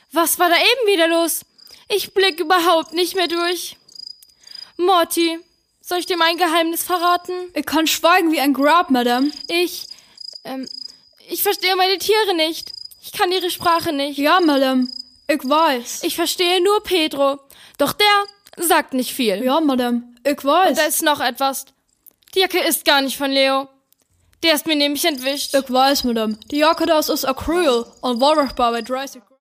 Was war da eben wieder los? Ich blick überhaupt nicht mehr durch. Morty, soll ich dir mein Geheimnis verraten? Ich kann schweigen wie ein Grab, Madame. Ich verstehe meine Tiere nicht. Ich kann ihre Sprache nicht. Ja, Madame, ich weiß. Ich verstehe nur Pedro. Doch der sagt nicht viel. Ja, Madame, ich weiß. Und da ist noch etwas. Die Jacke ist gar nicht von Leo. Der ist mir nämlich entwischt. Ich weiß, Madame. Die Jacke, das ist Acryl und waschbar bei 30